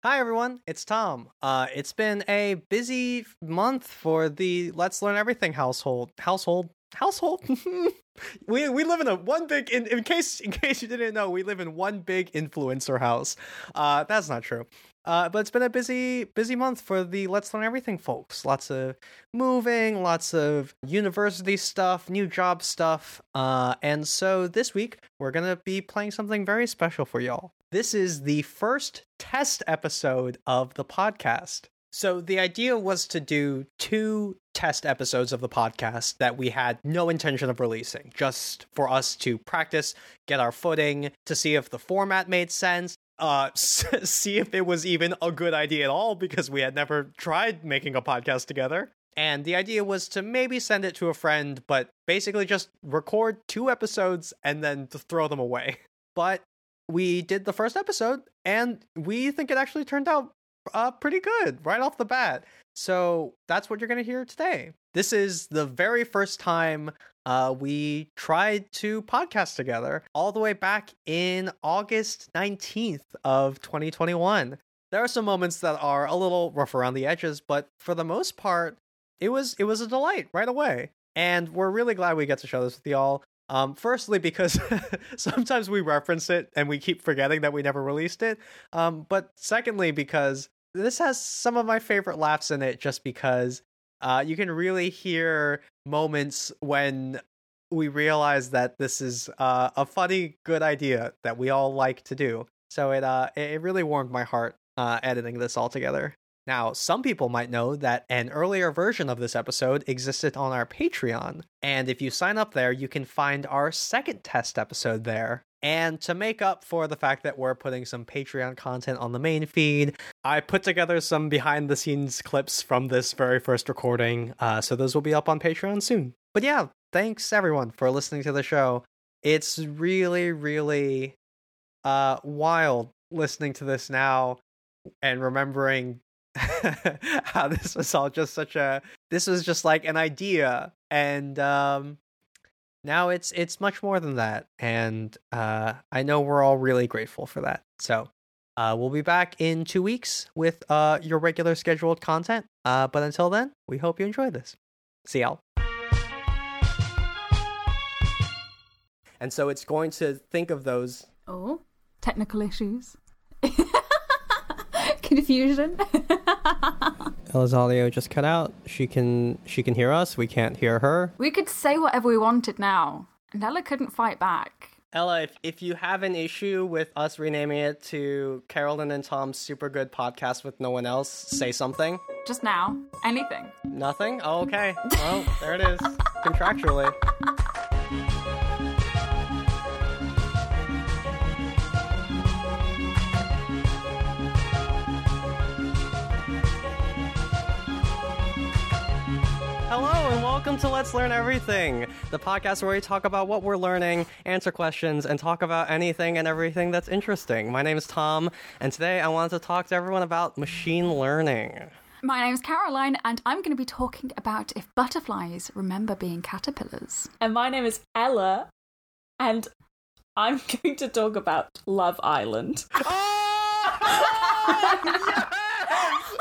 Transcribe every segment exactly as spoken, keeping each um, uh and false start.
Hi everyone, it's Tom. Uh, it's been a busy month for the Let's Learn Everything household. Household? Household? we we live in a one big in, in case in case you didn't know, we live in one big influencer house. Uh, that's not true. Uh, but it's been a busy busy month for the Let's Learn Everything folks. Lots of moving, lots of university stuff, new job stuff. Uh, and so this week we're gonna be playing something very special for y'all. This is the first test episode of the podcast. So the idea was to do two test episodes of the podcast that we had no intention of releasing, just for us to practice, get our footing, to see if the format made sense, uh, see if it was even a good idea at all, because we had never tried making a podcast together. And the idea was to maybe send it to a friend, but basically just record two episodes and then to throw them away. But we did the first episode, and we think it actually turned out uh, pretty good right off the bat. So that's what you're going to hear today. This is the very first time uh, we tried to podcast together, all the way back in August nineteenth of twenty twenty-one. There are some moments that are a little rough around the edges, but for the most part, it was it was a delight right away. And we're really glad we get to share this with y'all. Um, firstly, because sometimes we reference it and we keep forgetting that we never released it. Um, but secondly, because this has some of my favorite laughs in it, just because uh, you can really hear moments when we realize that this is uh, a funny, good idea that we all like to do. So it uh, it really warmed my heart uh, editing this all together. Now, some people might know that an earlier version of this episode existed on our Patreon, and if you sign up there, you can find our second test episode there. And to make up for the fact that we're putting some Patreon content on the main feed, I put together some behind-the-scenes clips from this very first recording, uh, so those will be up on Patreon soon. But yeah, thanks everyone for listening to the show. It's really, really uh, wild listening to this now and remembering how this was all just such a this was just like an idea, and um now it's it's much more than that, and uh I know we're all really grateful for that. So uh we'll be back in two weeks with uh your regular scheduled content, uh but until then, we hope you enjoy this. See y'all. And so it's going to think of those oh technical issues. Confusion. Ella's audio just cut out. She can she can hear us. We can't hear her. We could say whatever we wanted now, and Ella couldn't fight back. Ella, if, if you have an issue with us renaming it to Carolyn and Tom's Super Good Podcast with No One Else, say something. Just now. Anything. Nothing? Oh, okay. Well, there it is. Contractually. Hello and welcome to Let's Learn Everything, the podcast where we talk about what we're learning, answer questions, and talk about anything and everything that's interesting. My name is Tom, and today I wanted to talk to everyone about machine learning. My name is Caroline, and I'm going to be talking about if butterflies remember being caterpillars. And my name is Ella, and I'm going to talk about Love Island. Oh! Yes!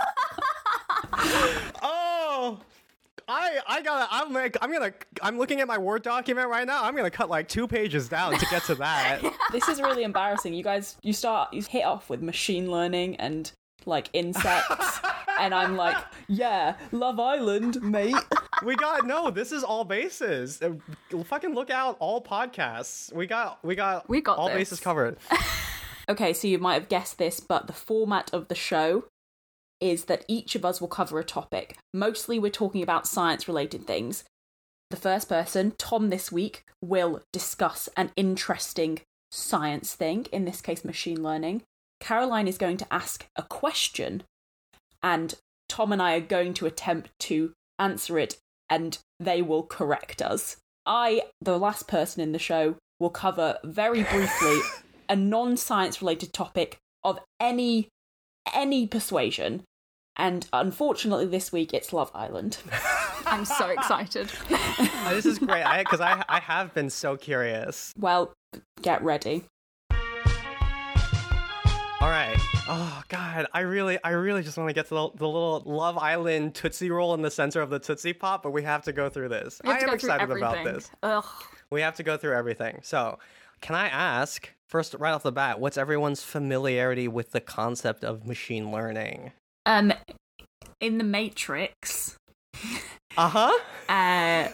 Oh! I I gotta I'm like I'm gonna I'm looking at my Word document right now. I'm gonna cut like two pages down to get to that. This is really embarrassing. You guys, you start you hit off with machine learning and like insects, and I'm like, yeah, Love Island, mate. We got no. This is all bases. Uh, fucking look out, all podcasts. We got we got we got all this. bases covered. Okay, so you might have guessed this, but the format of the show is that each of us will cover a topic. Mostly we're talking about science-related things. The first person, Tom this week, will discuss an interesting science thing, in this case machine learning. Caroline is going to ask a question, and Tom and I are going to attempt to answer it, and they will correct us. I, the last person in the show, will cover very briefly a non-science-related topic of any any persuasion. And unfortunately, this week it's Love Island. I'm so excited. Oh, this is great, because I, I I have been so curious. Well, get ready. All right. Oh God, I really, I really just want to get to the, the little Love Island Tootsie Roll in the center of the Tootsie Pop, but we have to go through this. We have I to am go through excited about everything. this. Ugh. We have to go through everything. So, can I ask first, right off the bat, what's everyone's familiarity with the concept of machine learning? Um, in the Matrix, Uh huh. uh,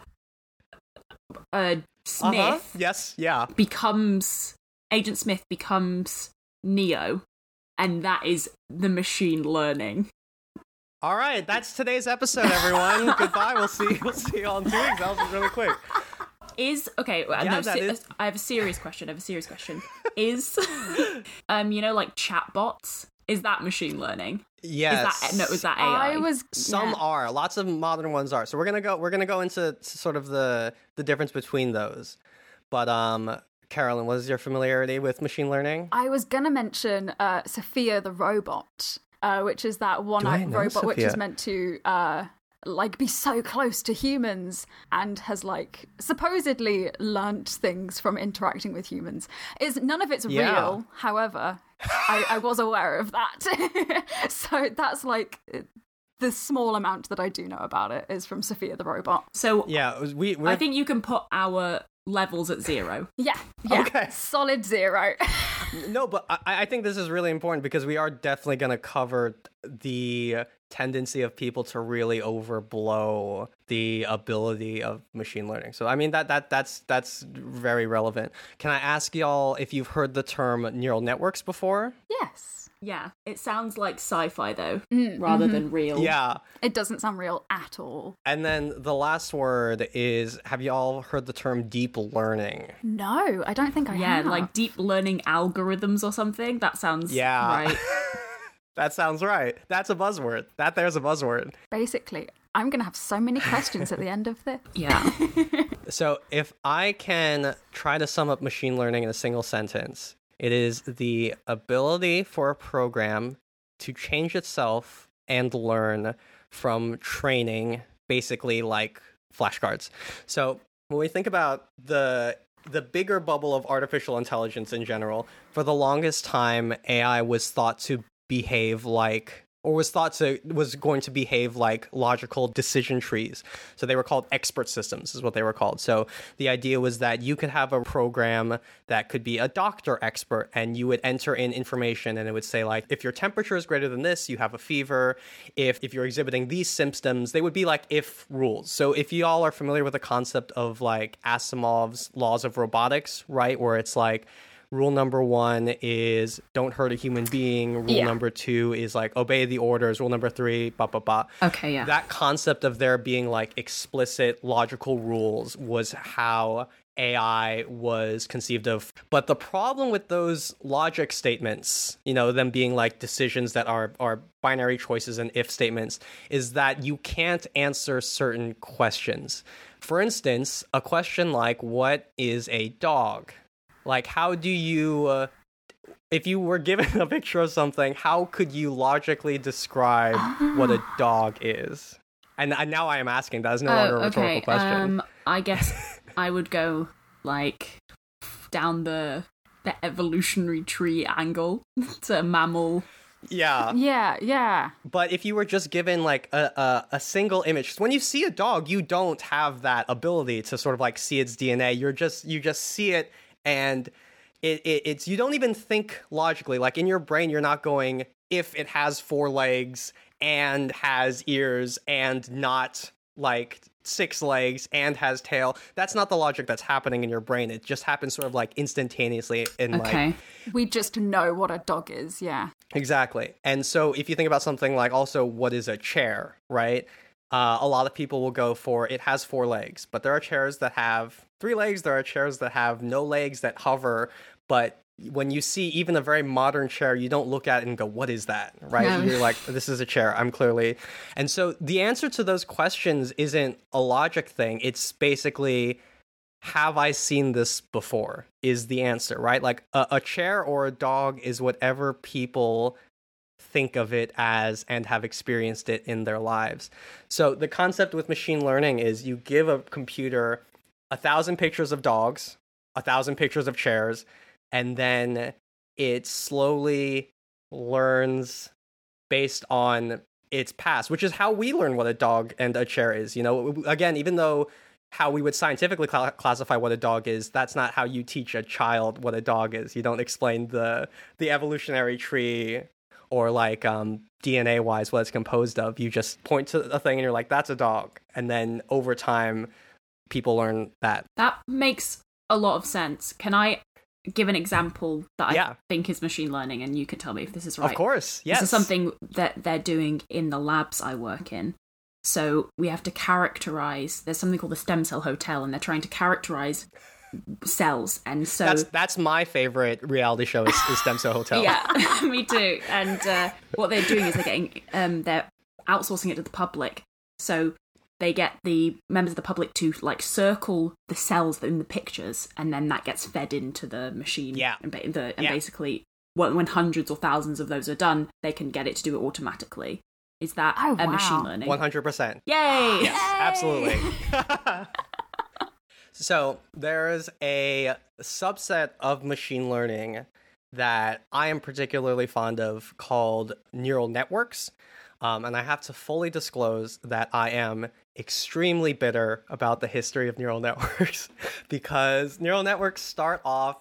uh, Smith Uh huh. Yes. Yeah. becomes Agent Smith becomes Neo, and that is the machine learning. All right, that's today's episode, everyone. Goodbye. We'll see. We'll see you all in two weeks. That was really quick. Is okay. Yeah, no, that se- is- I have a serious question. I have a serious question. Is um, you know, like chatbots? Is that machine learning? Yes. Is that no? Is that A I? I was Some yeah. are. Lots of modern ones are. So we're gonna go. We're gonna go into sort of the the difference between those. But um, Carolyn, what is your familiarity with machine learning? I was gonna mention uh, Sophia the robot, uh, which is that Do I one-eyed know robot which is Sophia? meant to uh, like be so close to humans and has like supposedly learnt things from interacting with humans. Is none of it's Yeah. real, however. I, I was aware of that. So that's like the small amount that I do know about it is from Sophia the robot. So Yeah, it was, we. We're, I think you can put our levels at zero. Yeah, yeah. Okay. Solid zero. No, but I, I think this is really important because we are definitely going to cover the tendency of people to really overblow the ability of machine learning. So I mean that that that's that's very relevant. Can I ask y'all if you've heard the term neural networks before? Yes. Yeah, it sounds like sci-fi though, Mm, rather mhm. than real. Yeah. It doesn't sound real at all. And then the last word is, have you all heard the term deep learning? No, I don't think I Yeah, have. like deep learning algorithms or something. That sounds Yeah. right. That sounds right. That's a buzzword. That there's a buzzword. Basically, I'm going to have so many questions at the end of this. Yeah. So if I can try to sum up machine learning in a single sentence, it is the ability for a program to change itself and learn from training, basically like flashcards. So when we think about the the bigger bubble of artificial intelligence in general, for the longest time, A I was thought to behave like, or was thought to, was going to behave like logical decision trees. So they were called expert systems, is what they were called. So the idea was that you could have a program that could be a doctor expert, and you would enter in information and it would say like, if your temperature is greater than this, you have a fever. If if you're exhibiting these symptoms, they would be like if rules. So if you all are familiar with the concept of like Asimov's laws of robotics, right? Where it's like, rule number one is don't hurt a human being. Rule Yeah. number two is like obey the orders. Rule number three, ba ba ba. Okay, yeah. That concept of there being like explicit logical rules was how A I was conceived of. But the problem with those logic statements, you know, them being like decisions that are are binary choices and if statements, is that you can't answer certain questions. For instance, a question like, what is a dog? Like, how do you, uh, if you were given a picture of something, how could you logically describe what a dog is? And, and now I am asking, that is no longer a rhetorical question. Um, I guess I would go like down the the evolutionary tree angle to mammal. Yeah, Yeah, yeah. but if you were just given like a, a, a single image, 'cause when you see a dog, you don't have that ability to sort of like see its D N A. You're just, you just see it, and it, it it's, you don't even think logically. Like in your brain, you're not going, if it has four legs and has ears and not like six legs and has tail. That's not the logic that's happening in your brain. It just happens sort of like instantaneously in Okay. like, We just know what a dog is, yeah. exactly. And so if you think about something like also what is a chair, right? Uh, a lot of people will go for it has four legs, but there are chairs that have three legs. There are chairs that have no legs that hover. But when you see even a very modern chair, you don't look at it and go, what is that? Right? No. You're like, this is a chair. I'm clearly. And so the answer to those questions isn't a logic thing. It's basically, have I seen this before? Is the answer, right? Like a, a chair or a dog is whatever people think of it as and have experienced it in their lives. So the concept with machine learning is you give a computer a thousand pictures of dogs, a thousand pictures of chairs, and then it slowly learns based on its past, which is how we learn what a dog and a chair is. You know, again, even though how we would scientifically cl- classify what a dog is, that's not how you teach a child what a dog is. You don't explain the the evolutionary tree or like um, D N A wise what it's composed of. You just point to a thing and you're like, that's a dog. And then over time, people learn that. That makes a lot of sense. Can I give an example that I yeah. think is machine learning, and you can tell me if this is right? Of course, yes. This is something that they're doing in the labs I work in. So we have to characterize, there's something called the stem cell hotel, and they're trying to characterize cells. And so that's that's my favorite reality show is, is Stem Cell Hotel. Yeah, me too. And uh, what they're doing is they're getting um, they're outsourcing it to the public. So they get the members of the public to like circle the cells in the pictures, and then that gets fed into the machine. Yeah, and, ba- the, and yeah. basically, when, when hundreds or thousands of those are done, they can get it to do it automatically. Is that oh, a wow. machine learning? one hundred percent. Yay! Yes, absolutely. So there's a subset of machine learning that I am particularly fond of called neural networks. Um, and I have to fully disclose that I am extremely bitter about the history of neural networks because neural networks start off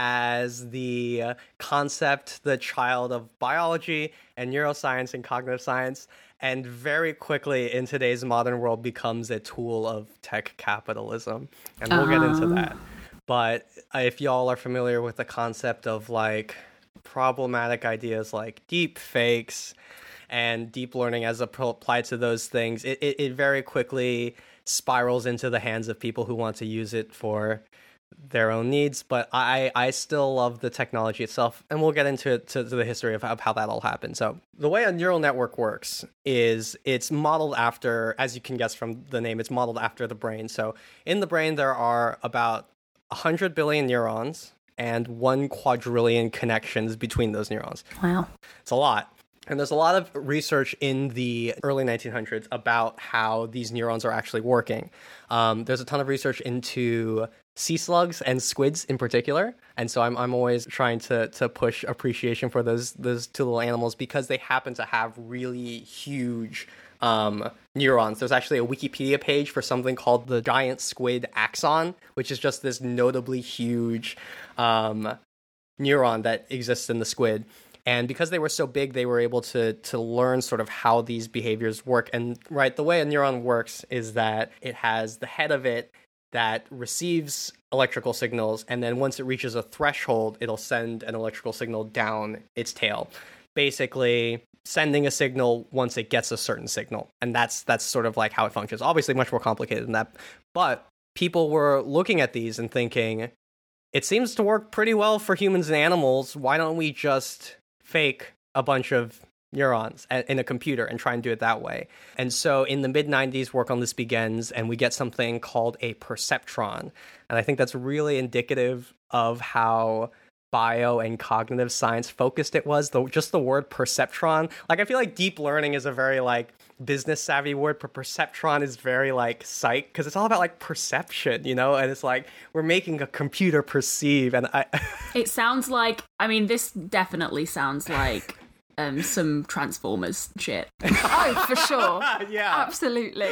as the concept, the child of biology and neuroscience and cognitive science, and very quickly in today's modern world becomes a tool of tech capitalism. And we'll uh-huh. get into that. But if y'all are familiar with the concept of like problematic ideas like deep fakes and deep learning as applied to those things, it, it, it very quickly spirals into the hands of people who want to use it for their own needs. But I, I still love the technology itself, and we'll get into it, to, to the history of, of how that all happened. So the way a neural network works is it's modeled after, as you can guess from the name, it's modeled after the brain. So in the brain, there are about one hundred billion neurons and one quadrillion connections between those neurons. Wow. It's a lot. And there's a lot of research in the early nineteen hundreds about how these neurons are actually working. Um, there's a ton of research into sea slugs and squids in particular. And so I'm I'm always trying to to push appreciation for those those two little animals because they happen to have really huge um, neurons. There's actually a Wikipedia page for something called the giant squid axon, which is just this notably huge um, neuron that exists in the squid. And because they were so big, they were able to to learn sort of how these behaviors work. And right, the way a neuron works is that it has the head of it that receives electrical signals, and then once it reaches a threshold, it'll send an electrical signal down its tail, basically sending a signal once it gets a certain signal. And that's that's sort of like how it functions. Obviously much more complicated than that. But people were looking at these and thinking, it seems to work pretty well for humans and animals. Why don't we just fake a bunch of neurons in a computer and try and do it that way? And so in the mid nineties, work on this begins, and we get something called a perceptron. And I think that's really indicative of how bio and cognitive science focused it was. The, just the word perceptron. Like, I feel like deep learning is a very like business savvy word, but perceptron is very like psych, because it's all about like perception, you know? And it's like, we're making a computer perceive. And I it sounds like, I mean, this definitely sounds like um some Transformers shit. Oh, for sure. Yeah. Absolutely.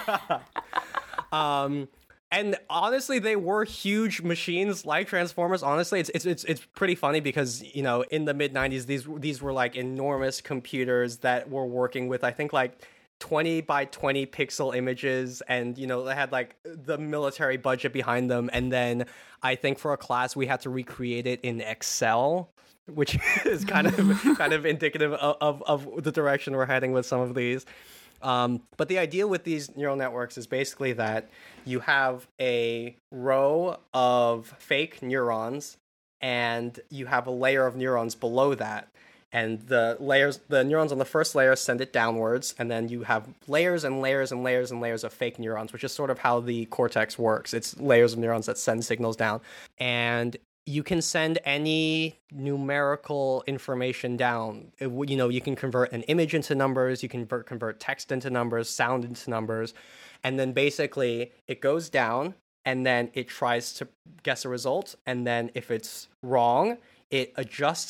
um And honestly, they were huge machines like Transformers. Honestly, it's it's it's it's pretty funny because, you know, in the mid nineties, these these were like enormous computers that were working with, I think, like twenty by twenty pixel images, and, you know, they had like the military budget behind them. And then I think for a class we had to recreate it in Excel, which is kind of kind of indicative of, of of the direction we're heading with some of these. Um, but the idea with these neural networks is basically that you have a row of fake neurons and you have a layer of neurons below that. And the layers, the neurons on the first layer send it downwards, and then you have layers and layers and layers and layers of fake neurons, which is sort of how the cortex works. It's layers of neurons that send signals down. And you can send any numerical information down. It, you know, you can convert an image into numbers, you can convert, convert text into numbers, sound into numbers, and then basically it goes down, and then it tries to guess a result, and then if it's wrong, it adjusts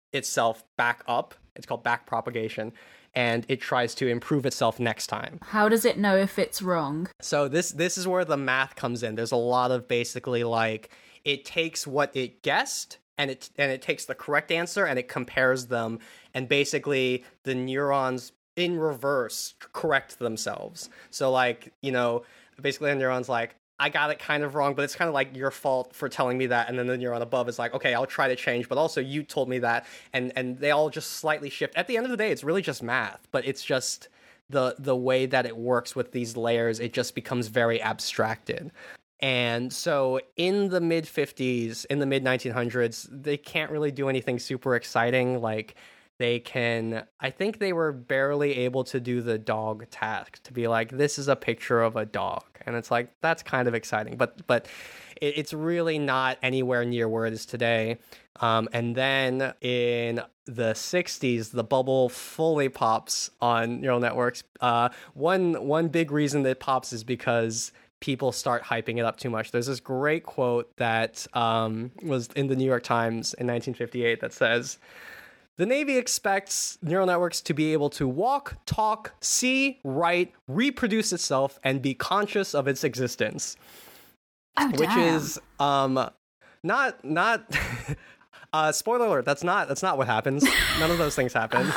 itself back up. It's called back propagation. And it tries to improve itself next time. How does it know if it's wrong? So this this is where the math comes in. There's a lot of basically like it takes what it guessed and it and it takes the correct answer and it compares them, and basically the neurons in reverse correct themselves. So like, you know, basically the neuron's like, I got it kind of wrong, but it's kind of like your fault for telling me that. And then the neuron above is like, okay, I'll try to change, but also you told me that. And and they all just slightly shift. At the end of the day, it's really just math, but it's just the the way that it works with these layers, it just becomes very abstracted. And so in the mid fifties, in the mid nineteen hundreds, they can't really do anything super exciting. Like they can, I think they were barely able to do the dog task, to be like, this is a picture of a dog. And it's like, that's kind of exciting, but but it, it's really not anywhere near where it is today. Um, and then in the sixties, the bubble fully pops on neural networks. Uh, one one big reason that it pops is because people start hyping it up too much. There's this great quote that um, was in the New York Times in nineteen fifty-eight that says, "The Navy expects neural networks to be able to walk, talk, see, write, reproduce itself, and be conscious of its existence." Oh, Which damn. is um, not not. uh, spoiler alert. That's not that's not what happens. None of those things happen.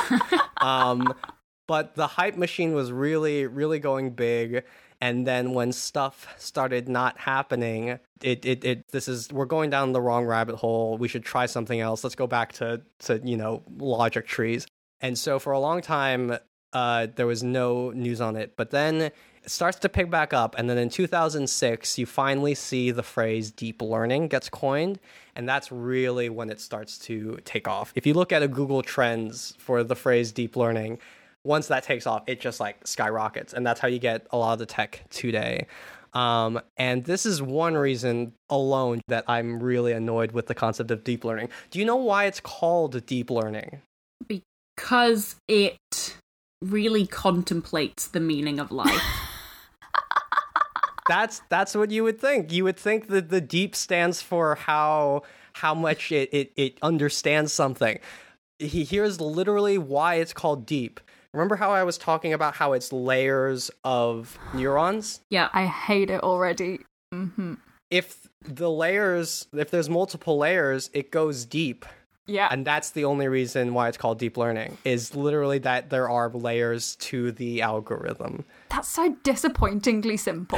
Um, but the hype machine was really really going big. And then when stuff started not happening, it, it, it, this is, we're going down the wrong rabbit hole. We should try something else. Let's go back to, to, you know, logic trees. And so for a long time, uh, there was no news on it. But then it starts to pick back up. And then in two thousand six, you finally see the phrase deep learning gets coined. And that's really when it starts to take off. If you look at a Google Trends for the phrase deep learning, once that takes off, it just like skyrockets. And that's how you get a lot of the tech today. Um, and this is one reason alone that I'm really annoyed with the concept of deep learning. Do you know why it's called deep learning? Because it really contemplates the meaning of life. That's that's what you would think. You would think that the deep stands for how how much it, it, it understands something. He, here's literally why it's called deep. Remember how I was talking about how it's layers of neurons? Yeah. I hate it already. Mm-hmm. If the layers, if there's multiple layers, it goes deep. Yeah. And that's the only reason why it's called deep learning, is literally that there are layers to the algorithm. That's so disappointingly simple.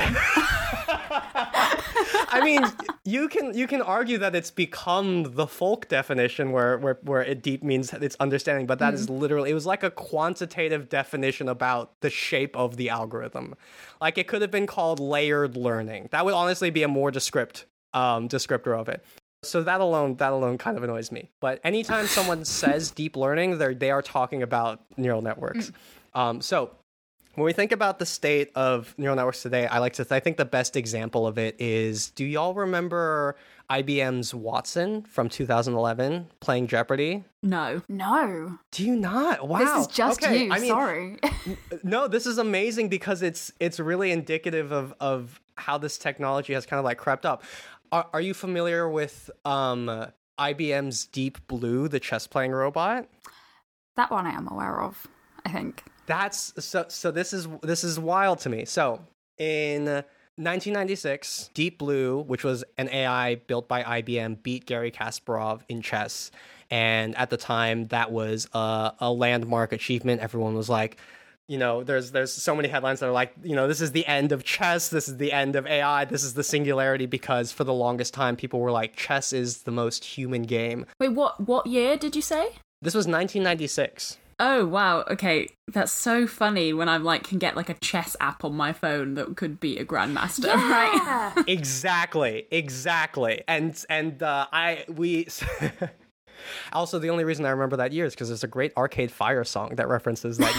I mean, you can you can argue that it's become the folk definition where where, where it deep means it's understanding, but that mm. is literally, it was like a quantitative definition about the shape of the algorithm. Like it could have been called layered learning. That would honestly be a more descript um, descriptor of it. So that alone that alone kind of annoys me. But anytime someone says deep learning, they they are talking about neural networks. Mm. Um, so. When we think about the state of neural networks today, I like to. Th- I think the best example of it is. Do y'all remember I B M's Watson from two thousand eleven playing Jeopardy? No. No. Do you not? Wow. This is just okay. you. I mean, sorry. No, this is amazing because it's it's really indicative of of how this technology has kind of like crept up. Are, are you familiar with um, I B M's Deep Blue, the chess playing robot? That one I am aware of, I think. That's so so this is this is wild to me. So in nineteen ninety-six, Deep Blue, which was an A I built by I B M, beat Garry Kasparov in chess. And at the time, that was a, a landmark achievement. Everyone was like, you know, there's there's so many headlines that are like, you know, this is the end of chess. This is the end of A I. This is the singularity, because for the longest time, people were like, chess is the most human game. Wait, what, what year did you say? This was nineteen ninety-six. Oh, wow. Okay. That's so funny when I'm like, can get like a chess app on my phone that could be a grandmaster, Yeah. right? Exactly. Exactly. And, and, uh, I, we, also the only reason I remember that year is because there's a great Arcade Fire song that references that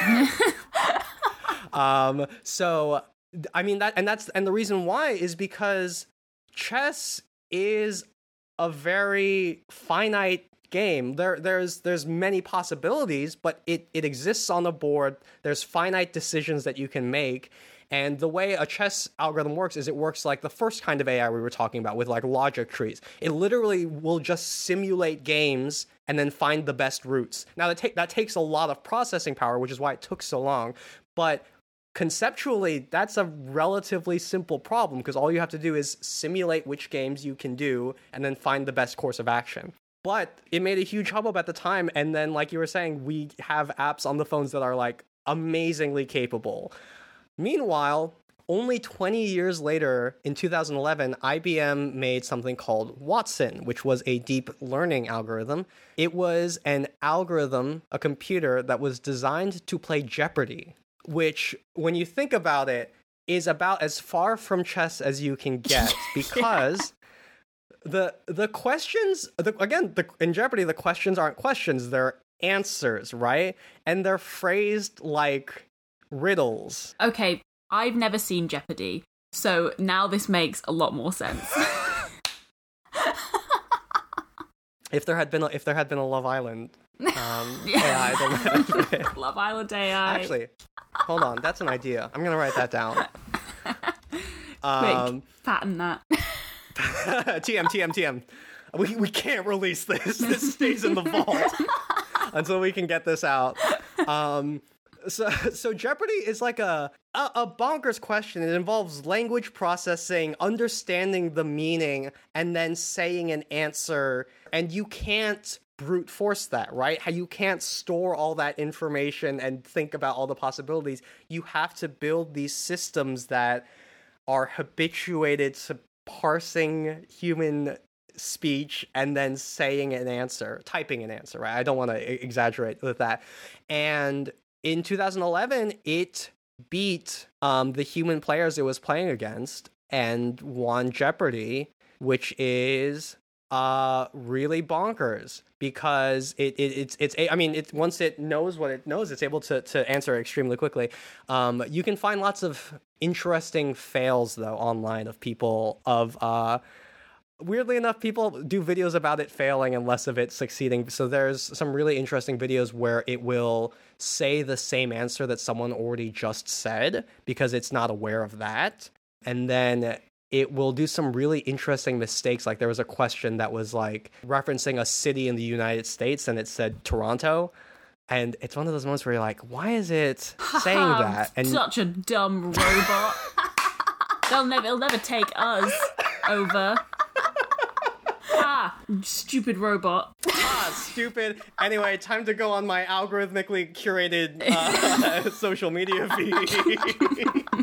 year. um, so, I mean, that, and that's, and the reason why is because chess is a very finite game. There there's there's many possibilities, but it it exists on the board. There's finite decisions that you can make, and the way a chess algorithm works is it works like the first kind of A I we were talking about, with like logic trees. It literally will just simulate games and then find the best routes. Now, that, ta- that takes a lot of processing power, which is why it took so long. But conceptually, that's a relatively simple problem because all you have to do is simulate which games you can do and then find the best course of action. But it made a huge hubbub at the time. And then, like you were saying, we have apps on the phones that are like amazingly capable. Meanwhile, only twenty years later, in two thousand eleven, I B M made something called Watson, which was a deep learning algorithm. It was an algorithm, a computer that was designed to play Jeopardy, which, when you think about it, is about as far from chess as you can get because the the questions, the, again, the, in Jeopardy, the questions aren't questions, they're answers, right? And they're phrased like riddles. Okay. I've never seen Jeopardy, so now this makes a lot more sense. If there had been a, if there had been a Love Island um, A I, then Love Island A I. Actually, hold on, that's an idea. I'm gonna write that down. Um, Quick, patent that. T M T M T M. We we can't release this. This stays in the vault until we can get this out. Um, So, so Jeopardy is like a, a a bonkers question. It involves language processing, understanding the meaning, and then saying an answer. And you can't brute force that, right? How you can't store all that information and think about all the possibilities. You have to build these systems that are habituated to parsing human speech and then saying an answer, typing an answer, right? I don't want to exaggerate with that. And in two thousand eleven, it beat um, the human players it was playing against and won Jeopardy, which is uh, really bonkers because it, it it's it's I mean, it once it knows what it knows, it's able to to answer extremely quickly. Um, you can find lots of interesting fails though online of people of. Uh, Weirdly enough, people do videos about it failing and less of it succeeding. So there's some really interesting videos where it will say the same answer that someone already just said because it's not aware of that. And then it will do some really interesting mistakes. Like there was a question that was like referencing a city in the United States and it said Toronto. And it's one of those moments where you're like, why is it saying that? And such a dumb robot. They'll never, it'll never take us over. Ah, stupid robot. Ah, stupid. Anyway, time to go on my algorithmically curated uh, social media feed.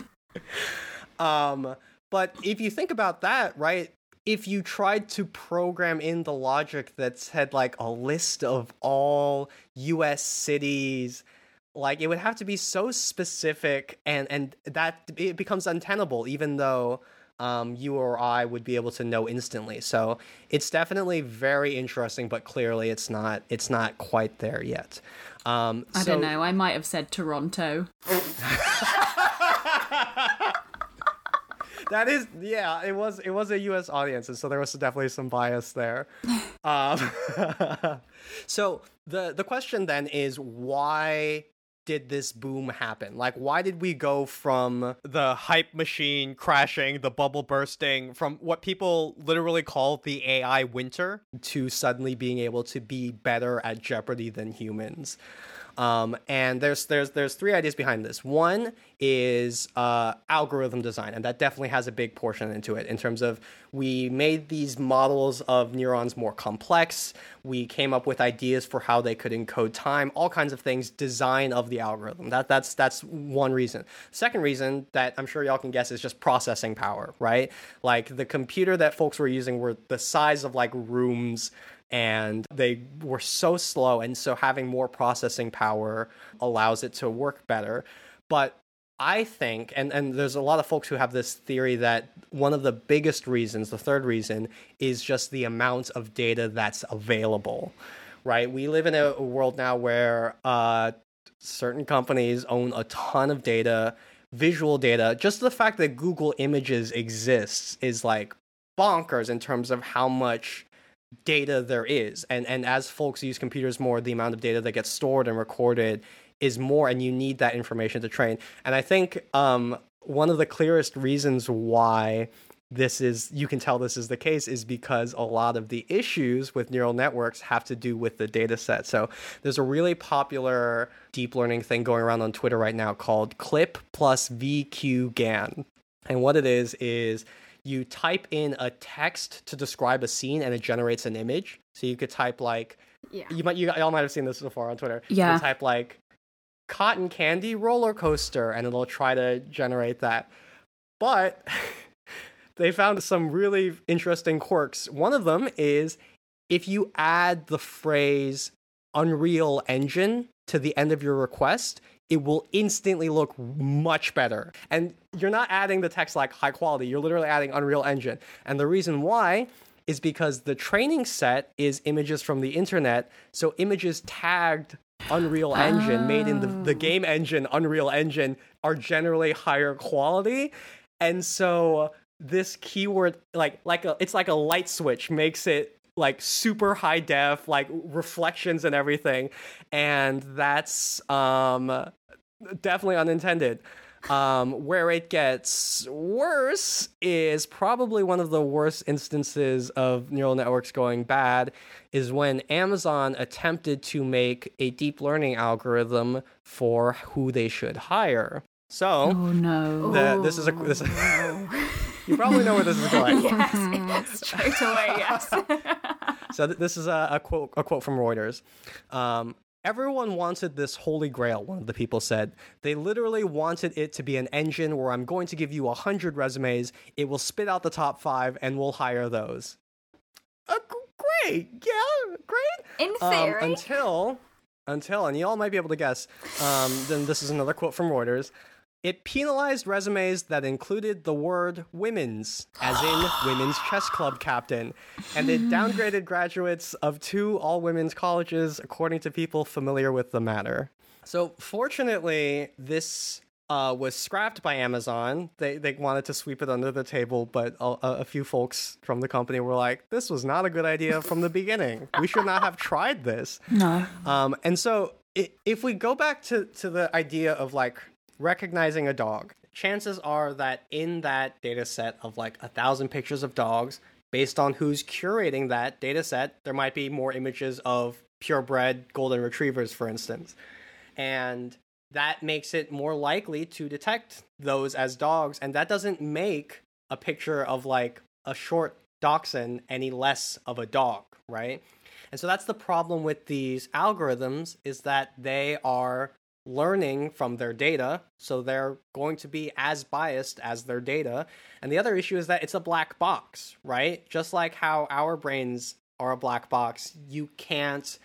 um, but if you think about that, right, if you tried to program in the logic that had like a list of all U S cities, like it would have to be so specific and, and that it becomes untenable, even though Um, you or I would be able to know instantly. So it's definitely very interesting, but clearly it's not it's not quite there yet. Um, I so... don't know. I might have said Toronto. That is, yeah, it was it was a U S audience, and so there was definitely some bias there. Um, so the the question then is, why did this boom happen? Like, why did we go from the hype machine crashing, the bubble bursting, from what people literally call the A I winter, to suddenly being able to be better at Jeopardy than humans? Um, and there's there's there's three ideas behind this. One is uh, algorithm design, and that definitely has a big portion into it in terms of we made these models of neurons more complex. We came up with ideas for how they could encode time, all kinds of things. Design of the algorithm. That that's that's one reason. Second reason that I'm sure y'all can guess is just processing power, right? Like the computer that folks were using were the size of like rooms. And they were so slow, and so having more processing power allows it to work better. But I think, and, and there's a lot of folks who have this theory that one of the biggest reasons, the third reason, is just the amount of data that's available, right? We live in a world now where uh, certain companies own a ton of data, visual data. Just the fact that Google Images exists is like bonkers in terms of how much data there is, and and as folks use computers more, the amount of data that gets stored and recorded is more, and you need that information to train. And I think um one of the clearest reasons why this is, you can tell this is the case is because a lot of the issues with neural networks have to do with the data set. So there's a really popular deep learning thing going around on Twitter right now called Clip plus V Q GAN. And what it is, is you type in a text to describe a scene and it generates an image. So you could type like, Yeah. you might, you all might have seen this before on Twitter. Yeah. You type like cotton candy roller coaster and it'll try to generate that. But they found some really interesting quirks. One of them is if you add the phrase Unreal Engine to the end of your request, it will instantly look much better. And you're not adding the text like high quality, you're literally adding Unreal Engine. And the reason why is because the training set is images from the internet, so images tagged Unreal Engine, oh. made in the, the game engine Unreal Engine, are generally higher quality. And so this keyword, like like a, it's like a light switch, makes it like super high def, like reflections and everything, and that's um definitely unintended. Um, where it gets worse is probably one of the worst instances of neural networks going bad is when Amazon attempted to make a deep learning algorithm for who they should hire. So, oh no, the, this is a this. You probably know where this is going. Yes, yes, straight away, yes. So th- this is a, a quote a quote from Reuters. Um, Everyone wanted this holy grail, one of the people said. They literally wanted it to be an engine where I'm going to give you one hundred resumes, it will spit out the top five, and we'll hire those. Uh, great, yeah, great. In theory. Um, until, until, and you all might be able to guess, um, then this is another quote from Reuters. It penalized resumes that included the word women's, as in women's chess club captain, and it downgraded graduates of two all-women's colleges, according to people familiar with the matter. So, fortunately, this uh, was scrapped by Amazon. They they wanted to sweep it under the table, but a, a few folks from the company were like, this was not a good idea from the beginning. We should not have tried this. No. Um, and so, it, if we go back to, to the idea of, like, recognizing a dog, chances are that in that data set of like a thousand pictures of dogs, based on who's curating that data set, there might be more images of purebred golden retrievers, for instance. And that makes it more likely to detect those as dogs. And that doesn't make a picture of like a short dachshund any less of a dog, right? And so that's the problem with these algorithms, is that they are learning from their data, so they're going to be as biased as their data. And the other issue is that it's a black box, right? Just like how our brains are a black box, you can't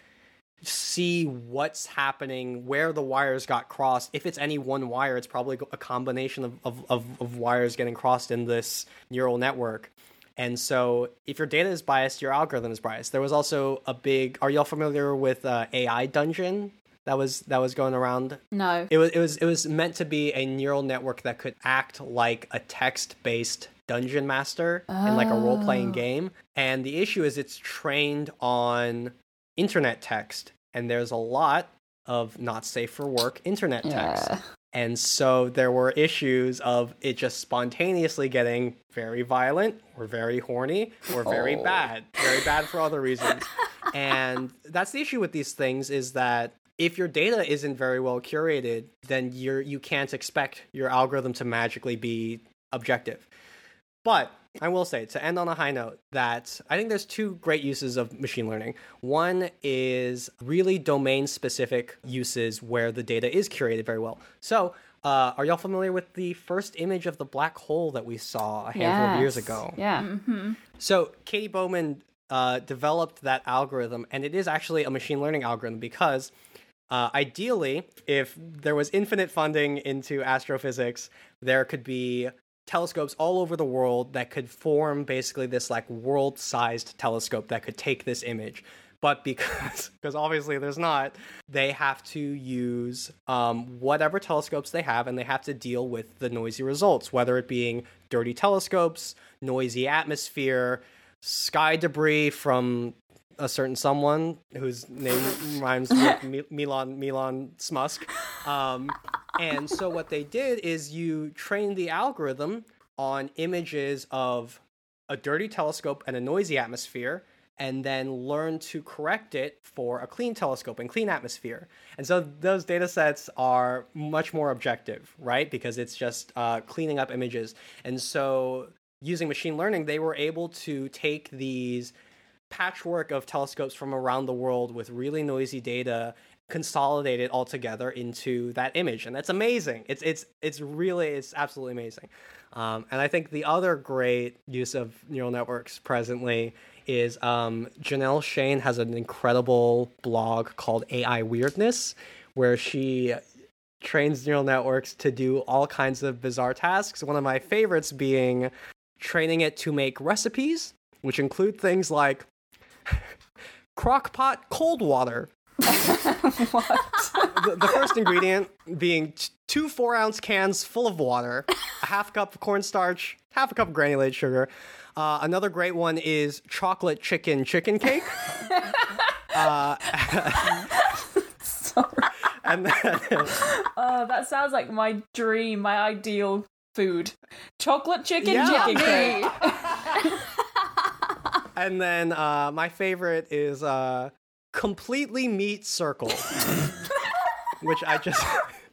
see what's happening, where the wires got crossed. If it's any one wire, it's probably a combination of, of, of, of wires getting crossed in this neural network. And so if your data is biased, your algorithm is biased. There was also a big, are y'all familiar with uh, A I Dungeon? That was that was going around. No. It was it was it was meant to be a neural network that could act like a text-based dungeon master oh. in like a role-playing game. And the issue is it's trained on internet text, and there's a lot of not safe for work internet text. Yeah. And so there were issues of it just spontaneously getting very violent or very horny or very oh. bad, very bad for other reasons. And that's the issue with these things, is that if your data isn't very well curated, then you're you can't expect your algorithm to magically be objective. But I will say, to end on a high note, that I think there's two great uses of machine learning. One is really domain-specific uses where the data is curated very well. So, uh, are y'all familiar with the first image of the black hole that we saw a handful yes. of years ago? Yeah. Mm-hmm. So, Katie Bowman uh, developed that algorithm, and it is actually a machine learning algorithm because Uh, ideally, if there was infinite funding into astrophysics, there could be telescopes all over the world that could form basically this like world-sized telescope that could take this image. But because, because obviously there's not, they have to use um, whatever telescopes they have, and they have to deal with the noisy results, whether it being dirty telescopes, noisy atmosphere, sky debris from a certain someone whose name rhymes with Milan Milan Smusk. Um, and so what they did is you train the algorithm on images of a dirty telescope and a noisy atmosphere, and then learn to correct it for a clean telescope and clean atmosphere. And so those data sets are much more objective, right? Because it's just uh, cleaning up images. And so using machine learning, they were able to take these patchwork of telescopes from around the world with really noisy data, consolidate it all together into that image. And that's amazing. It's it's it's really, it's absolutely amazing. Um, and I think the other great use of neural networks presently is um, Janelle Shane has an incredible blog called A I Weirdness, where she trains neural networks to do all kinds of bizarre tasks. One of my favorites being training it to make recipes, which include things like crock-pot cold water. What? The, the first ingredient being t- two four-ounce cans full of water, a half cup of cornstarch, half a cup of granulated sugar. Uh, another great one is chocolate chicken chicken cake. uh, Sorry. And then, Oh, that sounds like my dream, my ideal food. Chocolate chicken Yeah. chicken cake. and then uh, my favorite is uh, completely meat circle, which I just...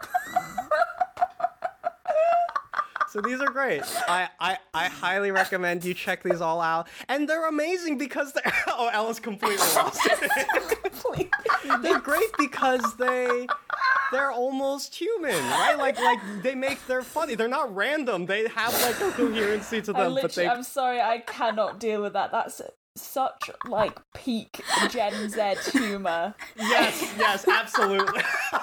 So these are great. I, I, I highly recommend you check these all out. And they're amazing because they're... Oh, Ella's completely lost it. They're great because they... They're almost human, right? Like, like they make... They're funny. They're not random. They have, like, a coherency to I them, but literally, they... I'm sorry, I cannot deal with that. That's such, like, peak Gen Z humor. Yes, yes, absolutely.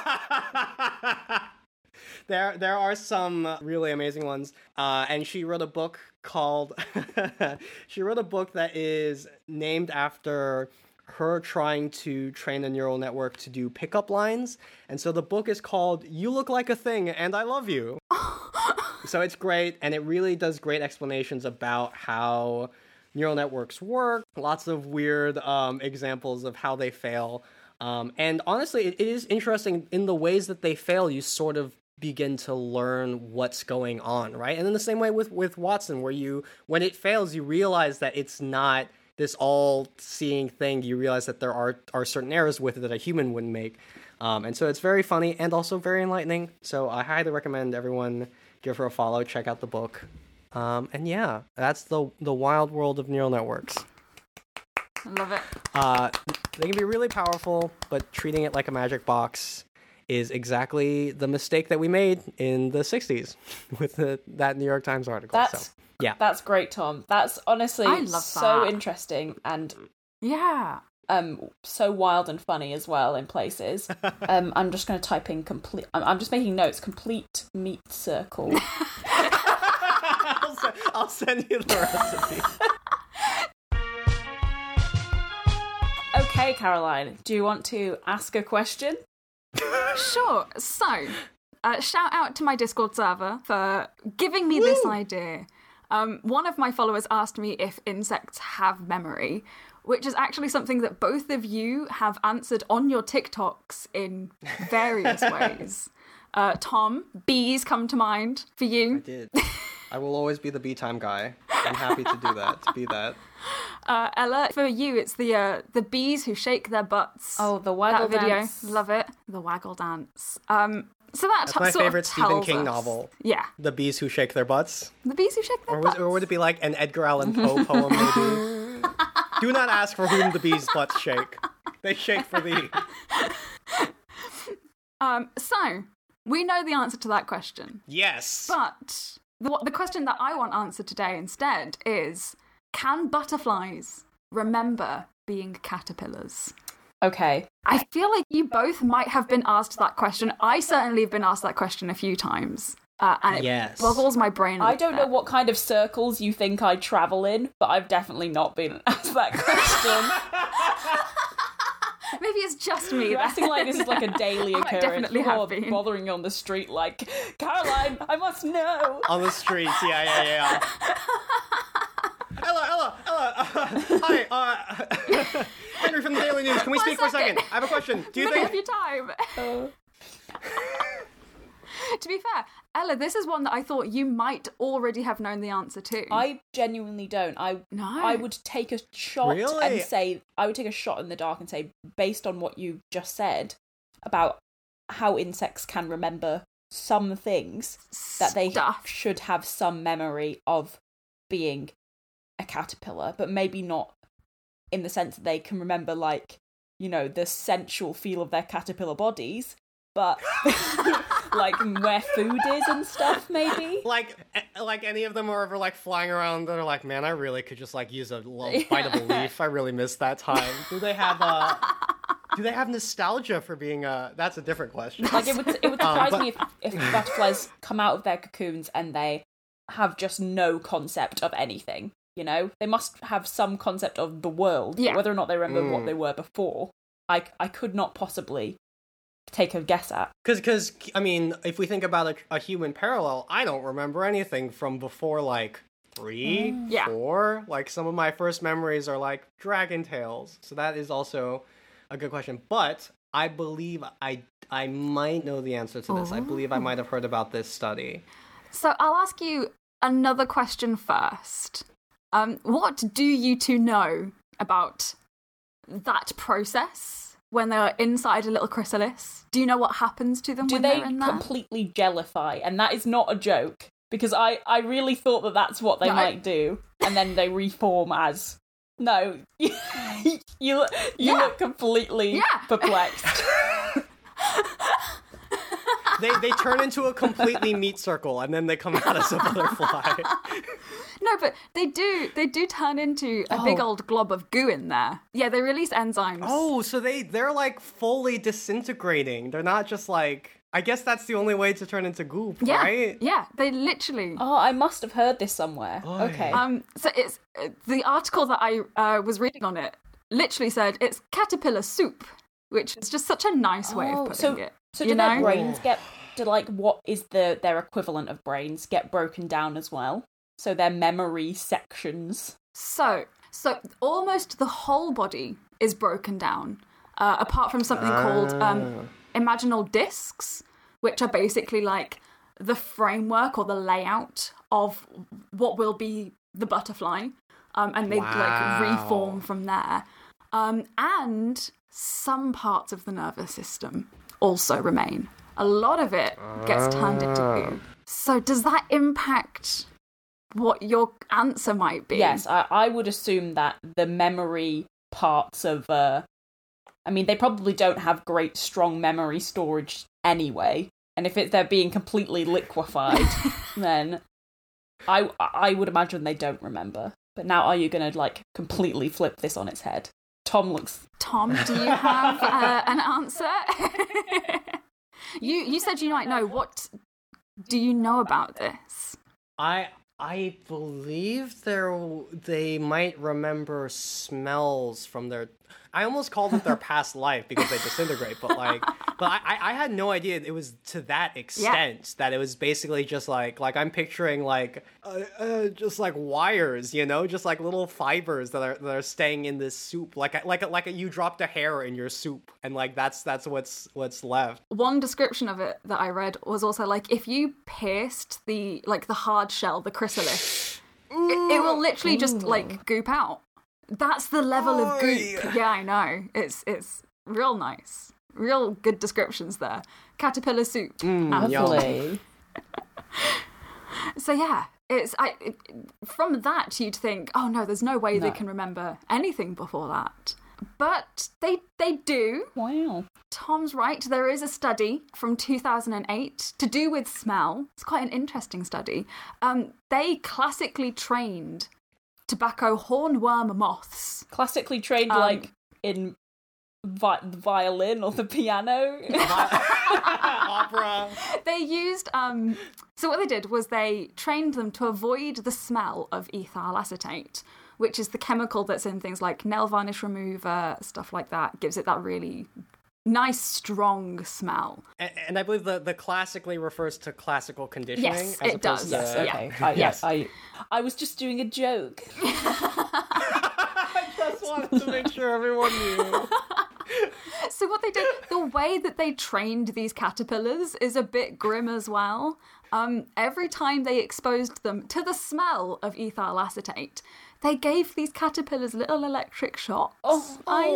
There, there are some really amazing ones, uh, and she wrote a book called. She wrote a book that is named after her trying to train a neural network to do pickup lines, and so the book is called "You Look Like a Thing and I Love You." So it's great, and it really does great explanations about how neural networks work. Lots of weird um, examples of how they fail, um, and honestly, it, it is interesting in the ways that they fail. You sort of begin to learn what's going on, right? And in the same way with, with Watson, where you, when it fails, you realize that it's not this all-seeing thing. You realize that there are, are certain errors with it that a human wouldn't make. Um, and so it's very funny and also very enlightening. So I highly recommend everyone give her a follow, check out the book. Um, and yeah, that's the the wild world of neural networks. I love it. Uh, they can be really powerful, but treating it like a magic box is exactly the mistake that we made in the sixties with the, that New York Times article. That's so, yeah, that's great, Tom. That's honestly I love so that. interesting and Yeah. um so wild and funny as well in places. um, I'm just going to type in complete. I'm, I'm just making notes. Complete meat circle. I'll, send, I'll send you the recipe. Okay, Caroline, do you want to ask a question? Sure. So, uh, shout out to my Discord server for giving me this idea. Um, one of my followers asked me if insects have memory, which is actually something that both of you have answered on your TikToks in various ways. Uh, Tom, bees come to mind for you. I did. I will always be the bee time guy. I'm happy to do that, to be that. Uh, Ella, for you, it's the uh, the bees who shake their butts. Oh, the waggle that video, dance. love it. The waggle dance. Um, so that That's t- my sort favorite of Stephen tells King us- novel. Yeah, The bees who shake their butts. the bees who shake their Or, was, butts. or would it be like an Edgar Allan Poe poem, maybe? Do not ask for whom the bees' butts shake. They shake for thee. Um, so we know the answer to that question, Yes. but the the question that I want answered today instead is: can butterflies remember being caterpillars? Okay. I feel like you both might have been asked that question. I certainly have been asked that question a few times. Uh, and it Yes. boggles my brain. a I bit. don't know what kind of circles you think I travel in, but I've definitely not been asked that question. Maybe it's just me. You're then. acting like this is like a daily I might occurrence. definitely People have are been. bothering you on the street like, Caroline, I must know. On the streets, yeah, yeah, yeah. Ella, Ella, Ella. Uh, hi, uh, Henry from the Daily News. Can we One speak for a second. second? I have a question. Do you Minute think... of your time. Uh, To be fair, Ella, this is one that I thought you might already have known the answer to. I genuinely don't. I no. I would take a shot Really? and say I would take a shot in the dark and say, based on what you just said about how insects can remember some things, that they Stuff. should have some memory of being a caterpillar, but maybe not in the sense that they can remember, like, you know, the sensual feel of their caterpillar bodies, but like where food is and stuff, maybe. Like, like any of them are ever like flying around. They're like, man, I really could just like use a little bite of a leaf. I really miss that time. Do they have uh Do they have nostalgia for being uh That's a different question. Like it would it would surprise Um, but- me if, if butterflies come out of their cocoons and they have just no concept of anything. You know, they must have some concept of the world, Yeah. whether or not they remember Mm. what they were before. I I could not possibly take a guess at. Because, because I mean, if we think about a, a human parallel, I don't remember anything from before like three, Yeah. four. Like some of my first memories are like Dragon Tales. So that is also a good question. But I believe I I might know the answer to this. I believe I might have heard about this study. So I'll ask you another question first. Um, what do you two know about that process when they're inside a little chrysalis? Do you know what happens to them Do when they they're in there? completely gellify? And that is not a joke, because I, I really thought that that's what they No, I- might do, and then they reform as... No, you you, you Yeah. look completely Yeah. perplexed. They they turn into a completely meat circle and then they come out as a butterfly. No, but they do. They do turn into a big Oh. old glob of goo in there. Yeah, they release enzymes. Oh, so they they're like fully disintegrating. They're not just like. I guess that's the only way to turn into goop, yeah, right? yeah. They literally. Oh, I must have heard this somewhere. Oy. Okay. Um. So it's uh, the article that I uh, was reading on it. Literally said it's caterpillar soup, which is just such a nice way Oh, of putting so, it. So you do their know? brains get... Do, like, what is the their equivalent of brains get broken down as well? So their memory sections... So, so almost the whole body is broken down, uh, apart from something called um, imaginal discs, which are basically like the framework or the layout of what will be the butterfly, um, and they Wow. like reform from there. Um, and some parts of the nervous system also remain. A lot of it gets turned into goo. So does that impact what your answer might be? Yes, I, I would assume that the memory parts of... Uh, I mean, they probably don't have great, strong memory storage anyway. And if it, they're being completely liquefied, then I, I would imagine they don't remember. But now are you going to, like, completely flip this on its head? Tom looks... Tom, do you have uh, an answer? you you said you might know. What do you know about this? I I believe there they might remember smells from their. I almost called it their past life because they disintegrate, but like, but I I had no idea it was to that extent that it was basically just like like I'm picturing like uh, uh, just like wires, you know, just like little fibers that are that are staying in this soup, like a, like a, like a, you dropped a hair in your soup, and like that's that's what's what's left. One description of it that I read was also like if you pierced the like the hard shell, the chrysalis, it, it will literally just like goop out. That's the level of goop. Yeah, I know. It's it's real nice. Real good descriptions there. Caterpillar soup. Mm, Lovely. So yeah, it's I it, from that you'd think, oh no, there's no way No. they can remember anything before that. But they they do. Wow. Tom's right. There is a study from two thousand eight to do with smell. It's quite an interesting study. Um, they classically trained tobacco hornworm moths. Classically trained, Um, like, in vi- the violin or the piano. Opera. They used um. So what they did was they trained them to avoid the smell of ethyl acetate, which is the chemical that's in things like nail varnish remover, stuff like that. Gives it that really nice, strong smell. And, and I believe the, the classically refers to classical conditioning. Yes, as it does. opposed to- Yeah. Okay. I, Yes. I, I was just doing a joke. I just wanted to make sure everyone knew. So what they did, the way that they trained these caterpillars is a bit grim as well. Um, every time they exposed them to the smell of ethyl acetate, they gave these caterpillars little electric shocks. Oh, I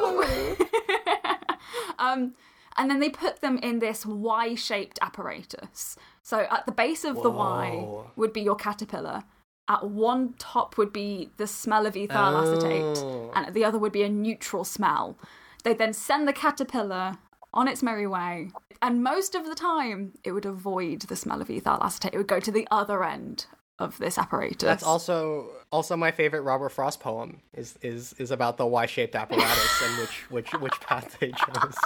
know. um, and then they put them in this Y-shaped apparatus. So at the base of the Y Whoa. would be your caterpillar. At one top would be the smell of ethyl acetate, Oh. and at the other would be a neutral smell. They then send the caterpillar on its merry way, and most of the time it would avoid the smell of ethyl acetate. It would go to the other end of this apparatus. That's also also my favorite Robert Frost poem is is is about the Y-shaped apparatus and which which which path they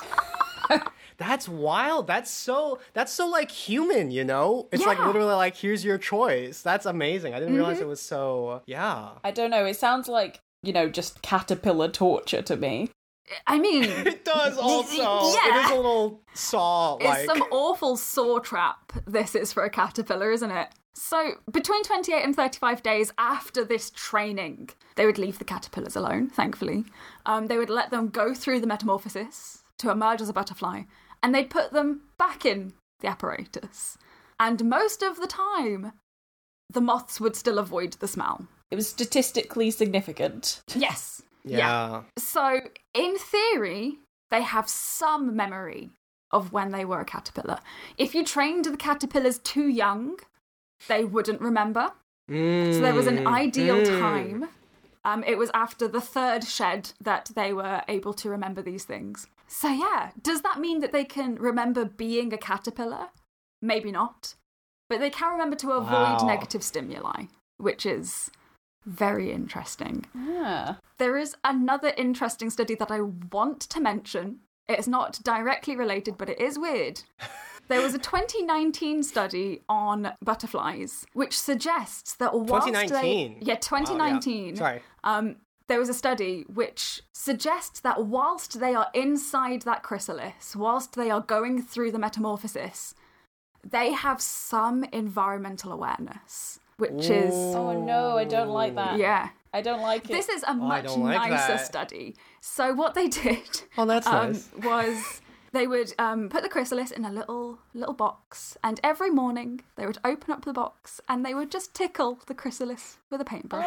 chose. That's wild. That's so that's so like human, you know? It's like Yeah. literally like here's your choice. That's amazing. I didn't realize Mm-hmm. it was so yeah. I don't know. It sounds like, you know, just caterpillar torture to me. I mean, It does also. Yeah. It is a little saw like it's some awful saw trap this is for a caterpillar, isn't it? So, between twenty-eight and thirty-five days after this training, they would leave the caterpillars alone, thankfully. Um, they would let them go through the metamorphosis to emerge as a butterfly, and they'd put them back in the apparatus. And most of the time, the moths would still avoid the smell. It was statistically significant. Yes. yeah. So, in theory, they have some memory of when they were a caterpillar. If you trained the caterpillars too young, they wouldn't remember. Mm, So there was an ideal mm. time. Um, it was after the third shed that they were able to remember these things. So yeah, does that mean that they can remember being a caterpillar? Maybe not. But they can remember to avoid Wow. negative stimuli, which is very interesting. Yeah. There is another interesting study that I want to mention. It's not directly related, but it is weird. There was a twenty nineteen study on butterflies, which suggests that whilst twenty nineteen? they... Yeah, twenty nineteen. Oh, yeah. Sorry. Um, there was a study which suggests that whilst they are inside that chrysalis, whilst they are going through the metamorphosis, they have some environmental awareness, which is... Oh no, I don't like that. Yeah. I don't like it. This is a I much don't like nicer that. study. So what they did Oh, that's um, nice. was they would um, put the chrysalis in a little little box, and every morning they would open up the box and they would just tickle the chrysalis with a paintbrush.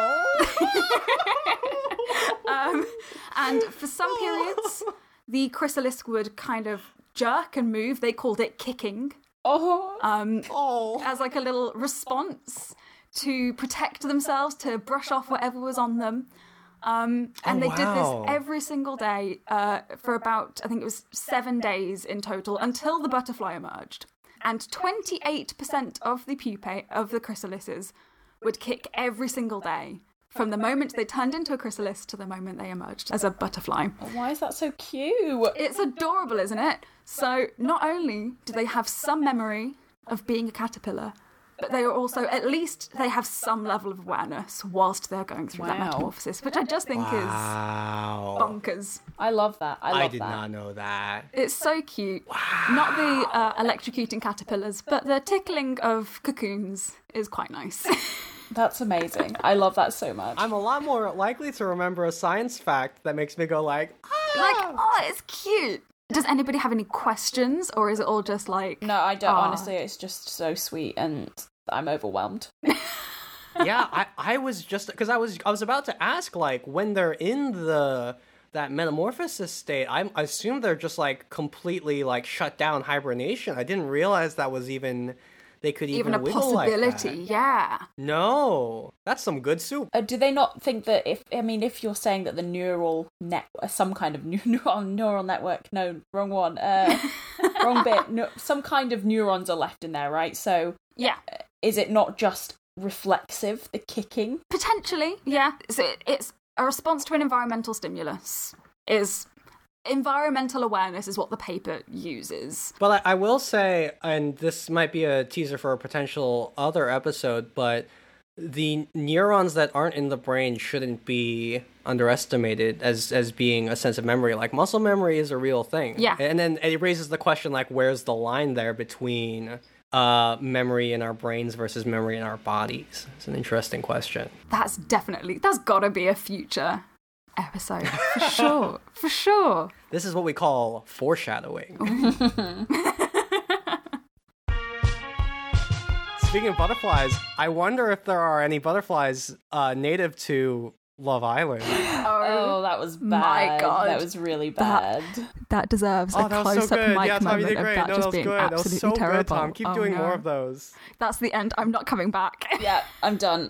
Um, and for some periods, the chrysalis would kind of jerk and move. They called it kicking. Oh. Um, Oh. as like a little response to protect themselves, to brush off whatever was on them. Um, and Oh, they did wow. this every single day uh, for about, I think it was seven days in total, until the butterfly emerged. And twenty-eight percent of the pupae of the chrysalises would kick every single day, from the moment they turned into a chrysalis to the moment they emerged as a butterfly. Why is that so cute? It's adorable, isn't it? So not only do they have some memory of being a caterpillar, but they are also, at least they have some level of awareness whilst they're going through that Wow. metamorphosis, which I just think Wow. is bonkers. I love that. I love I did that. not know that. It's so cute. Not the uh, electrocuting caterpillars, but the tickling of cocoons is quite nice. That's amazing. I love that so much. I'm a lot more likely to remember a science fact that makes me go like, Like, oh, it's cute. Does anybody have any questions, or is it all just like... No, I don't. Aw. Honestly, it's just so sweet, and I'm overwhelmed. yeah, I, I was just because I was I was about to ask like when they're in the that metamorphosis state, I, I assume they're just like completely like shut down hibernation. I didn't realize that was even they could even, Even a wiggle like that. possibility, yeah. No, that's some good soup. Uh, do they not think that if I mean if you're saying that the neural net some kind of neu- neural neural network no wrong one uh, wrong bit no, some kind of neurons are left in there, right? So Yeah. is it not just reflexive, the kicking? Potentially, yeah. So it- it's a response to an environmental stimulus. Is environmental awareness is what the paper uses. But I, I will say, and this might be a teaser for a potential other episode, but the neurons that aren't in the brain shouldn't be underestimated as as being a sense of memory. Like muscle memory is a real thing. Yeah. And then it raises the question, like, where's the line there between uh, memory in our brains versus memory in our bodies? It's an interesting question. That's definitely, that's gotta be a future episode. For sure. For sure. This is what we call foreshadowing. Speaking of butterflies, I wonder if there are any butterflies uh, native to Love Island. Oh, that was bad. my God. That was really bad. That, that deserves Oh, a that was so close-up good. mic Yeah, Tom, you moment did of great. that No, that just was being good. That was absolutely so terrible. good, Tom. Keep Oh, doing no. more of those. That's the end. I'm not coming back. Yeah, I'm done.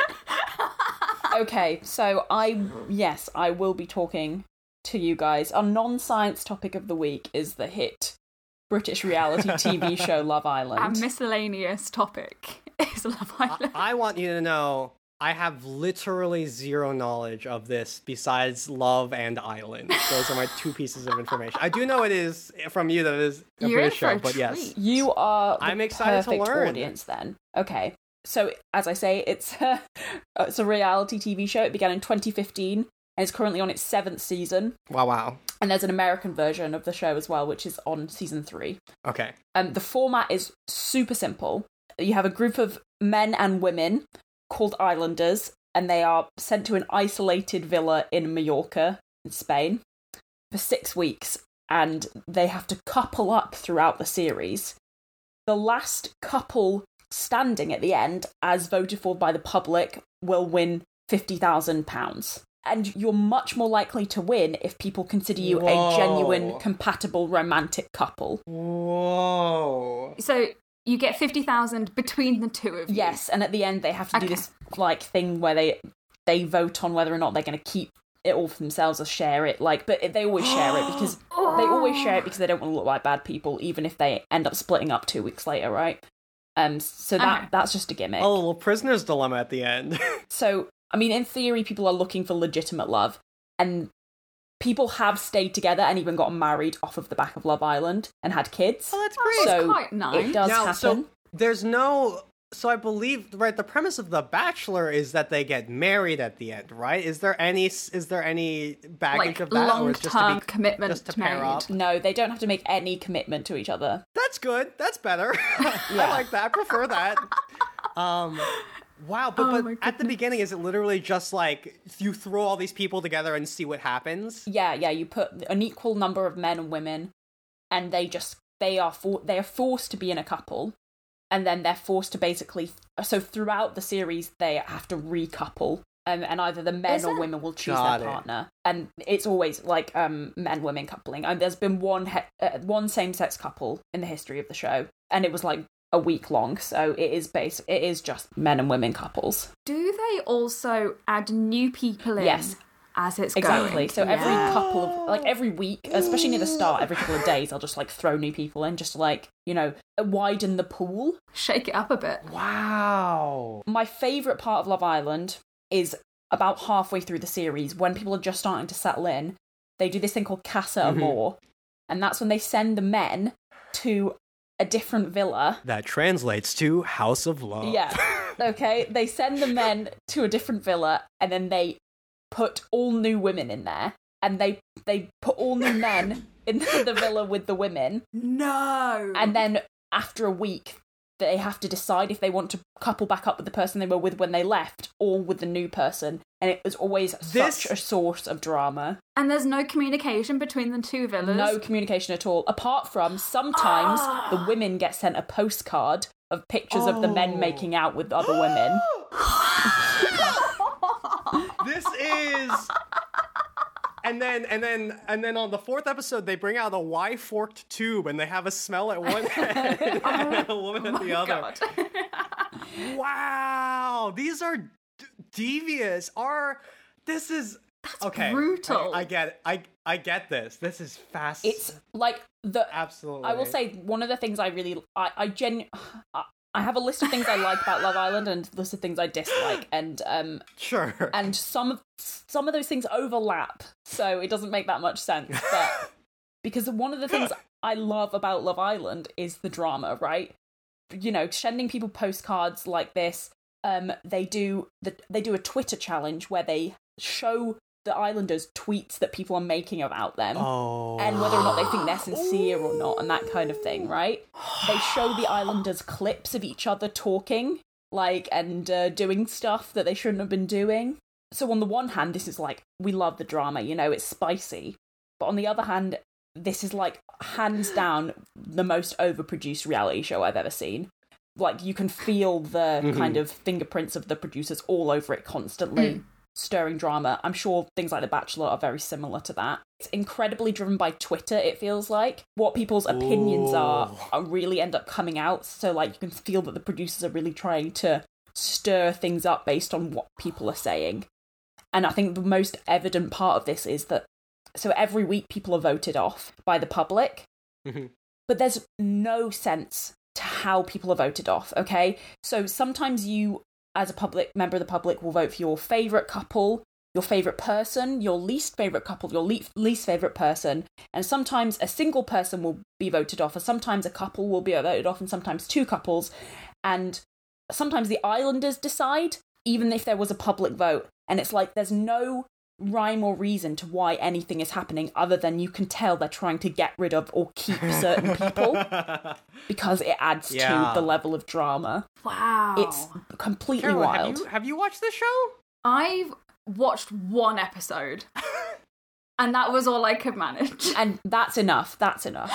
Okay, so I, yes, I will be talking to you guys. Our non-science topic of the week is the hit British reality T V show Love Island. Our miscellaneous topic is Love Island. I, I want you to know I have literally zero knowledge of this besides Love and Island. Those are my two pieces of information. I do know it is from you that it is a You're in British for show, a but yes. treat. You are the I'm excited to perfect learn. audience then. Okay. So, as I say, it's a, it's a reality T V show. It began in twenty fifteen and is currently on its seventh season. Wow, wow. And there's an American version of the show as well, which is on season three. Okay. Um, the format is super simple. You have a group of men and women called Islanders, and they are sent to an isolated villa in Mallorca, in Spain, for six weeks, and they have to couple up throughout the series. The last couple standing at the end, as voted for by the public, will win fifty thousand pounds. And you're much more likely to win if people consider you Whoa. a genuine, compatible, romantic couple. Whoa. So you get fifty thousand between the two of you. Yes, and at the end they have to do Okay. this like thing where they they vote on whether or not they're going to keep it all for themselves or share it. Like, but they always share it because they always share it because they don't want to look like bad people, even if they end up splitting up two weeks later, right? Um, so that Okay. that's just a gimmick. A little prisoner's dilemma at the end. So, I mean, in theory, people are looking for legitimate love, and people have stayed together and even gotten married off of the back of Love Island and had kids. Oh, that's great. So quite nice. it does Now, happen. so there's no. So I believe, right, the premise of The Bachelor is that they get married at the end, right? Is there any is there any baggage Like of that, or is it just to long-term be commitment just to pair made. up? No, they don't have to make any commitment to each other. That's good. That's better. I Yeah. like that. I prefer that. Um, wow. But, Oh but my at the goodness. beginning, is it literally just like you throw all these people together and see what happens? Yeah, yeah, you put an equal number of men and women, and they just they are for, they are forced to be in a couple, and then they're forced to basically so throughout the series they have to recouple, um, and either the men Is or it? women will choose Got their it. partner, and it's always like um men women coupling. And there's been one he- uh, one same sex couple in the history of the show, and it was like a week long, so it is base it is just men and women couples. Do they also add new people in Yes. as it's Exactly. going? So every Yeah. couple of like every week, especially near the start, every couple of days, I'll just like throw new people in, just to like you know widen the pool. Shake it up a bit. Wow. My favorite part of Love Island is about halfway through the series when people are just starting to settle in. They do this thing called Casa Mhm. Amor, and that's when they send the men to a different villa. That translates to House of Love. Yeah. Okay. They send the men to a different villa, and then they put all new women in there, and they they put all new men in the villa with the women, No. and then after a week they have to decide if they want to couple back up with the person they were with when they left or with the new person, and it was always This- such a source of drama. And there's no communication between the two villas. No communication at all, apart from sometimes Ah. the women get sent a postcard of pictures of the Oh. men making out with other women. This is. And then and then and then on the fourth episode, they bring out a Y forked tube and they have a smell at one end and a woman at the Oh, other. God. Wow, these are d- devious. Are this is okay? brutal. I, I get it. I I get this. This is fascinating. It's like the Absolutely. I will say one of the things I really I I gen I, I have a list of things I like about Love Island and a list of things I dislike, and um sure. and some of some of those things overlap, so it doesn't make that much sense. But because one of the things I love about Love Island is the drama, right? You know, sending people postcards like this. Um, they do the they do a Twitter challenge where they show the Islanders tweets that people are making about them. Oh. And whether or not they think they're sincere or not, and that kind of thing, right? They show the Islanders clips of each other talking, like, and uh, doing stuff that they shouldn't have been doing. so on the one hand, this is like, we love the drama, you know, it's spicy. But on the other hand, this is like, hands down, the most overproduced reality show I've ever seen. Like, you can feel the mm-hmm. kind of fingerprints of the producers all over it constantly, mm. stirring drama. I'm sure things like The Bachelor are very similar to that. It's incredibly driven by Twitter, it feels like. What people's opinions are, are really end up coming out. So, like, you can feel that the producers are really trying to stir things up based on what people are saying. And I think the most evident part of this is that, so every week people are voted off by the public, mm-hmm. but there's no sense to how people are voted off, okay? So sometimes you, as a public member of the public, will vote for your favourite couple, your favourite person, your least favourite couple, your le- least favourite person, and sometimes a single person will be voted off, or sometimes a couple will be voted off, and sometimes two couples, and sometimes the islanders decide, even if there was a public vote, and it's like there's no rhyme or reason to why anything is happening other than you can tell they're trying to get rid of or keep certain people because it adds yeah. to the level of drama. Wow. It's completely Caroline, wild. Have you, have you watched this show? I've watched one episode. And that was all I could manage. And that's enough. That's enough.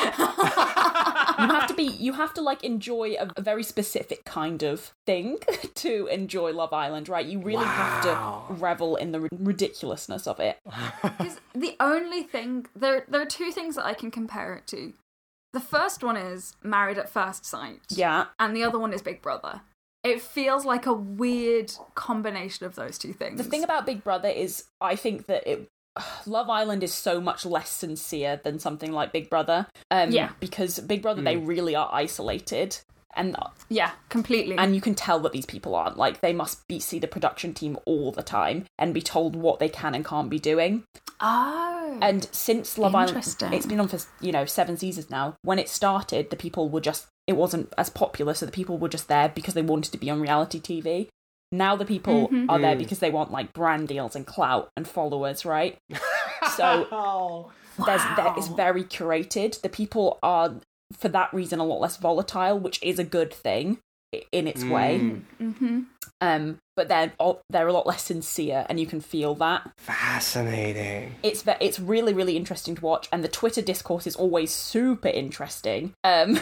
you have to be, you have to like enjoy a, a very specific kind of thing to enjoy Love Island, right? You really wow. have to revel in the ridiculousness of it. Because the only thing, there, there are two things that I can compare it to. The first one is Married at First Sight. Yeah. And the other one is Big Brother. It feels like a weird combination of those two things. The thing about Big Brother is, I think that it Love Island is so much less sincere than something like Big Brother. Um, yeah. Because Big Brother, mm. they really are isolated. And yeah, completely. And you can tell that these people aren't. Like, they must be see the production team all the time and be told what they can and can't be doing. Oh. And since Love Island, it's been on for, you know, seven seasons now. When it started, the people were just, it wasn't as popular, so the people were just there because they wanted to be on reality T V. Now the people mm-hmm. are there because they want, like, brand deals and clout and followers, right? So wow. there's there, it's very curated. The people are, for that reason, a lot less volatile, which is a good thing in its mm. way. Mm-hmm. Um, but they're they're a lot less sincere, and you can feel that. Fascinating. It's it's really really interesting to watch, and the Twitter discourse is always super interesting. Um,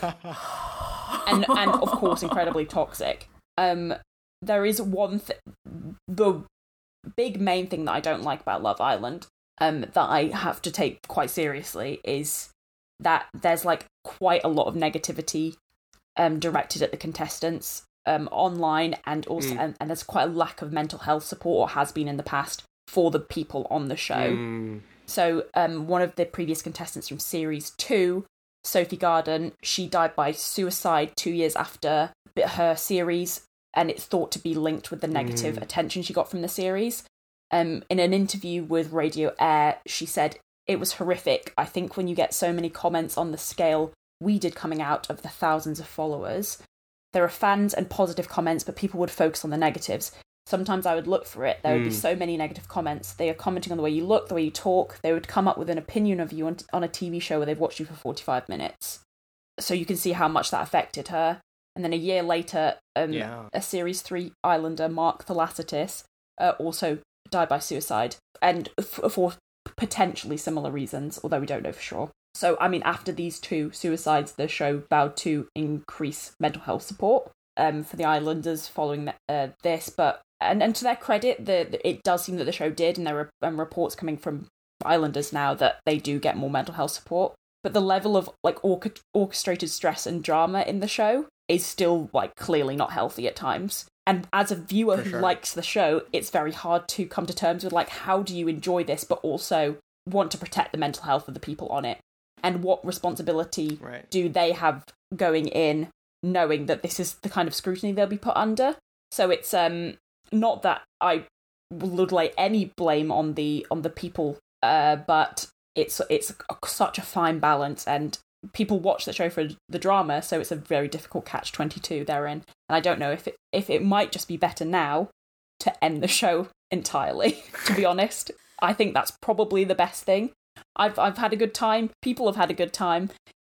and and of course incredibly toxic. Um. There is one th- the big main thing that I don't like about Love Island, um, that I have to take quite seriously, is that there's like quite a lot of negativity um, directed at the contestants um, online, and also mm. and, and there's quite a lack of mental health support, or has been in the past, for the people on the show. Mm. So um, one of the previous contestants from series two, Sophie Garden, she died by suicide two years after her series. And it's thought to be linked with the negative mm. attention she got from the series. Um, in an interview with Radio Air, she said, "It was horrific. I think when you get so many comments on the scale we did coming out of the thousands of followers, there are fans and positive comments, but people would focus on the negatives. Sometimes I would look for it. There would mm. be so many negative comments. They are commenting on the way you look, the way you talk. They would come up with an opinion of you on, on a T V show where they've watched you for forty-five minutes. So you can see how much that affected her. And then a year later, um, yeah. a Series three Islander, Mark Thalassitis, uh, also died by suicide, and f- for potentially similar reasons, although we don't know for sure. So, I mean, after these two suicides, the show vowed to increase mental health support um, for the Islanders following uh, this. But and, and to their credit, the, the it does seem that the show did, and there are um, reports coming from Islanders now that they do get more mental health support. But the level of like orche- orchestrated stress and drama in the show is still like clearly not healthy at times. And as a viewer For who sure. likes the show, it's very hard to come to terms with like, how do you enjoy this but also want to protect the mental health of the people on it? And what responsibility right. do they have going in, knowing that this is the kind of scrutiny they'll be put under? So it's um not that I would lay any blame on the on the people, uh, but it's it's a, such a fine balance, and people watch the show for the drama, so it's a very difficult catch twenty-two they're in. And I don't know if it if it might just be better now to end the show entirely, to be honest. I think that's probably the best thing. I've I've had a good time. People have had a good time.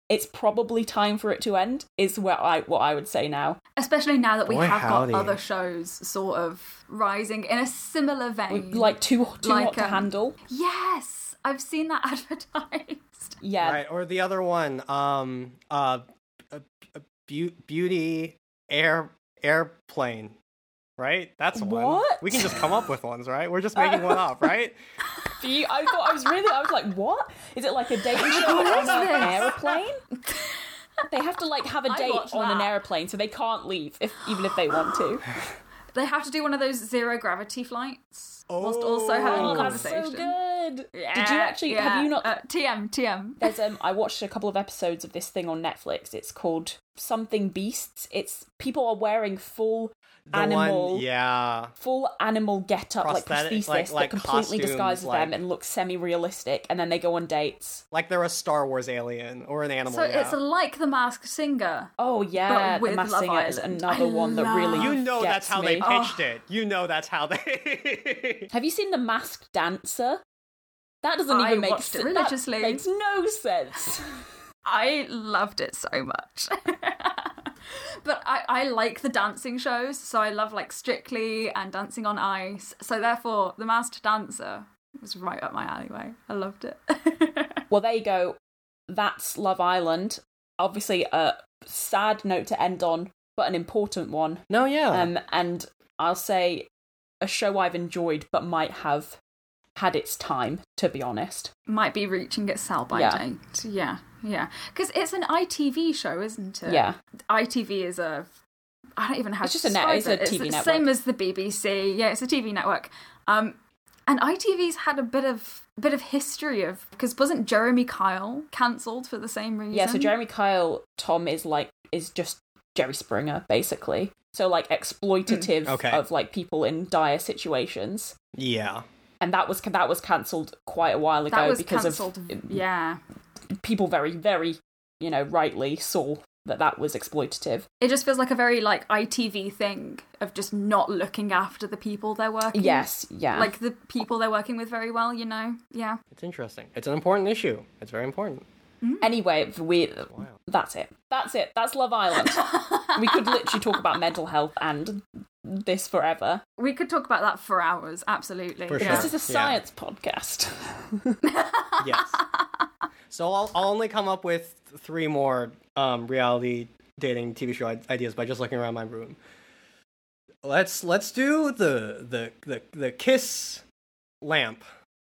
it's probably time for it to end, is where I what I would say now. Especially now that we Boy, have howdy. got other shows sort of rising in a similar vein. Like too, too Like, hot to um, handle. Yes, I've seen that advertised. Yeah. Right, or the other one, um, uh, a, a beau- beauty air airplane, right? That's one. What? We can just come up with ones, right? We're just making one up, right? Do you, I thought I was really, I was like, what? Is it like a dating show What on is an this? aeroplane? They have to like have a I'd date watch on an that. aeroplane, so they can't leave, if even if they want to. They have to do one of those zero gravity flights whilst Oh, also having Oh, a that's conversation. so good. Yeah, Did you actually, yeah. have you not, Uh, T M, T M. there's um I watched a couple of episodes of this thing on Netflix. It's called Something Beasts. It's people are wearing full The animal one, yeah. full animal get up like Prosthetic- prosthesis like- like that completely costumes, disguises like- them and looks semi-realistic, and then they go on dates. Like they're a Star Wars alien or an animal. So yeah. it's like The Masked Singer. Oh yeah, But with The Masked Love Singer is Island. another I one that love- really You know gets that's how me. they pitched it. You know that's how they. Have you seen The Masked Dancer? That doesn't I even make watched it sense. religiously. That makes no sense. I loved it so much. But I, I like the dancing shows, so I love like Strictly and Dancing on Ice. So therefore, The Masked Dancer was right up my alleyway. I loved it. Well, there you go. That's Love Island. Obviously, a sad note to end on, but an important one. No, yeah. Um, and I'll say a show I've enjoyed, but might have had its time, to be honest. Might be reaching its sell-by Yeah. date. Yeah, yeah. Because it's an I T V show, isn't it? Yeah. I T V is a... I don't even know how It's to just a net- describe it's a it. T V the network. Same as the B B C. Yeah, it's a T V network. Um, and I T V's had a bit of bit of history of... Because wasn't Jeremy Kyle cancelled for the same reason? Yeah, so Jeremy Kyle, Tom, is like, is just Jerry Springer, basically. So, like, exploitative Mm, okay. of, like, people in dire situations. yeah. And that was that was cancelled quite a while ago That was because cancelled. of Yeah. people very, very, you know, rightly saw that that was exploitative. It just feels like a very, like, I T V thing of just not looking after the people they're working Yes, yeah. Like, the people they're working with very well, you know? Yeah. It's interesting. It's an important issue. It's very important. Anyway, we Wow. that's it. That's it. That's Love Island. We could literally talk about mental health and this forever. We could talk about that for hours, absolutely. For yeah. This is a Yeah. science podcast. Yes. So I'll, I'll only come up with three more um, reality dating T V show i- ideas by just looking around my room. Let's let's do the the the, the kiss lamp.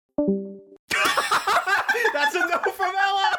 That's a no from Ella.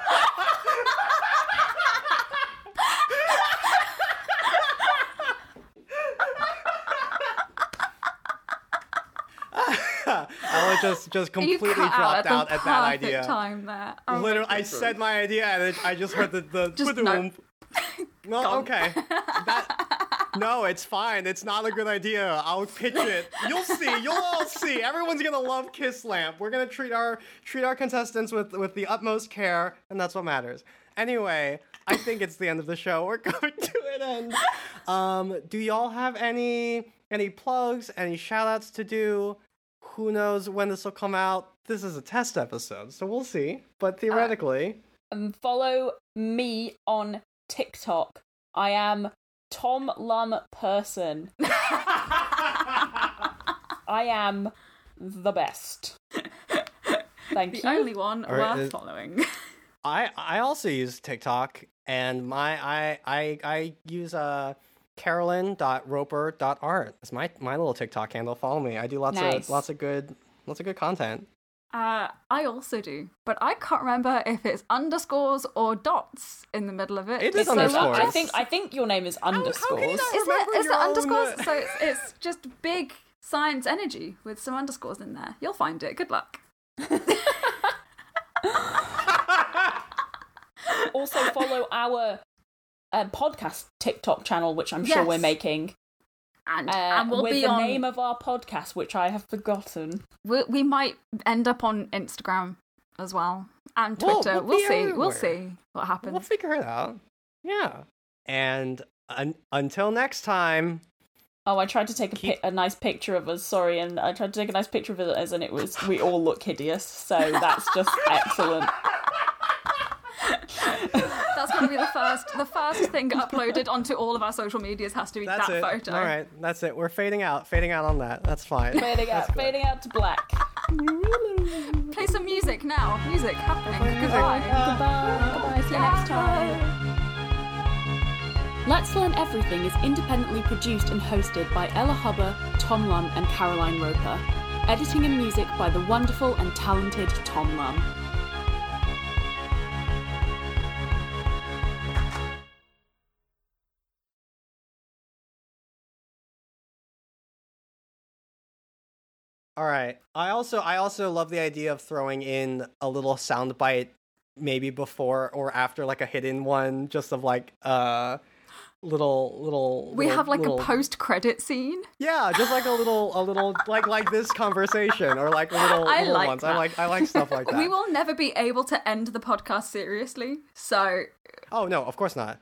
Ella just just You completely cut dropped out out at, at the that perfect idea. time there. Oh my Literally, I goodness. said my idea, and then I just heard the the. Just no. ba-doom. Well, Gone. okay. That, no, it's fine. It's not a good idea. I'll pitch it. You'll see. You'll all see. Everyone's gonna love Kiss Lamp. We're gonna treat our treat our contestants with with the utmost care, and that's what matters. Anyway, I think it's the end of the show. We're coming to an end. Um, do y'all have any any plugs? Any shout outs to do? Who knows when this will come out? This is a test episode, so we'll see. But theoretically. Um, follow me on TikTok. I am Tom Lum Person. I am the best. Thank The you. only one All right, worth uh, following. I I also use TikTok, and my I I I use uh carolyn dot roper dot art. It's my my little TikTok handle. Follow me. I do lots Nice. of lots of good lots of good content. Uh, I also do, but I can't remember if it's underscores or dots in the middle of it. It is So underscores. I think I think your name is how can you underscores. not- Is it? Remember Is it your own, underscores? uh, So it's, it's just big science energy with some underscores in there. You'll find it. Good luck. Also follow our uh, podcast TikTok channel, which I'm sure Yes. we're making. And, Uh, and we'll with be the on. name of our podcast, which I have forgotten. we, we might end up on Instagram as well and Well, Twitter. we'll We'll, be see. everywhere. We'll see what happens. We'll figure it out. Yeah. And un- until next time. Oh, I tried to take a, Keep- pi- a nice picture of us, sorry, and I tried to take a nice picture of us, and it was, we all look hideous, so that's just excellent. That's going to be the first. The first thing uploaded onto all of our social medias has to be That's that it. photo. All right, that's it. We're fading out. Fading out on that. That's fine. Fading out, fading out to black. Play some music now. Music happening. music. Goodbye. Goodbye. Goodbye. See you next time. Let's Learn Everything is independently produced and hosted by Ella Hubber, Tom Lum, and Caroline Roper. Editing and music by the wonderful and talented Tom Lum. All right. I also I also love the idea of throwing in a little soundbite, maybe before or after like a hidden one, just of like uh little little. We little, have like little, a post-credit scene. Yeah, just like a little a little like like this conversation or like little, I little like ones. that. I like I like stuff like that. We will never be able to end the podcast seriously, so Oh no, of course not.